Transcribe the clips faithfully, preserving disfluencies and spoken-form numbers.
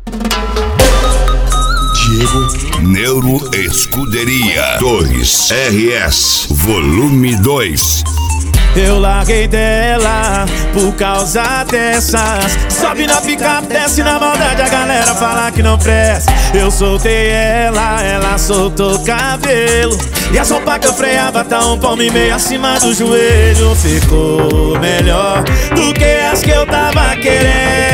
Diego Neuro Escuderia dois R S Volume dois. Eu larguei dela por causa dessas. Sobe na picape, desce na maldade, a galera fala que não presta. Eu soltei ela, ela soltou cabelo, e a sopa que eu freava tá um palmo e meio acima do joelho. Ficou melhor do que as que eu tava querendo.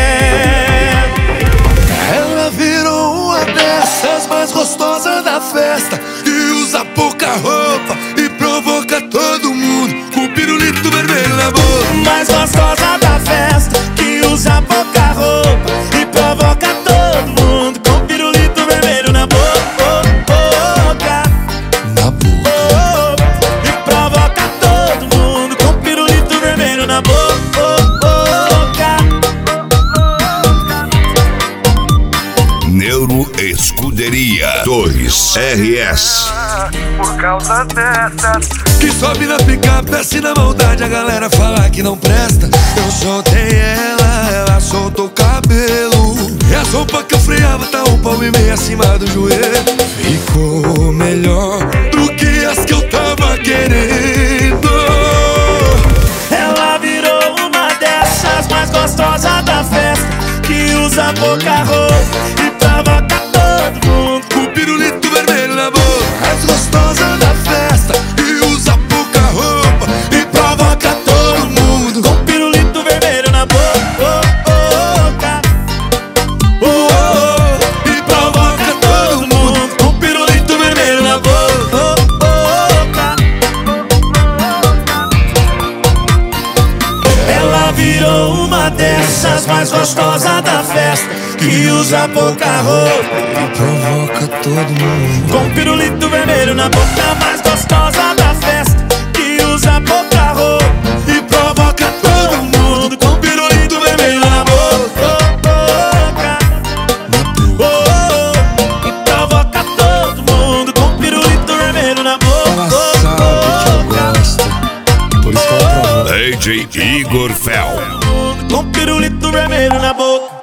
Ela virou uma dessas mais gostosas da festa, que usa pouca roupa e provoca todo mundo com pirulito vermelho na boca. Mais gostosa da festa, que usa pouca roupa e provoca todo mundo com pirulito vermelho na boca. Na boca. E provoca todo mundo com pirulito vermelho na boca. Neuro Escuderia dois R S. Por causa dessas que sobe na picape, desce na maldade, a galera fala que não presta. Eu soltei ela, ela soltou o cabelo, e a sopa que eu freava tá um palmo e meio acima do joelho. Ficou melhor do que as que eu tava querendo. Ela virou uma dessas mais gostosas da festa, que usa pouca roupa e provoca todo mundo com pirulito vermelho na boca. Mais gostosa da festa, e usa pouca roupa e provoca todo mundo com pirulito vermelho na boca. Oh, oh, e provoca todo mundo com pirulito vermelho na boca. Ela virou uma dessas mais gostosas da festa, que usa pouca roupa e provoca todo mundo com pirulito vermelho na boca. Mais gostosa da festa, que usa pouca roupa e provoca todo mundo com pirulito vermelho na boca. Oh, e provoca todo mundo com pirulito vermelho na boca. Ela sabe que eu gosto, por isso que ela provoca. D J Igor Fel. Com pirulito vermelho na boca.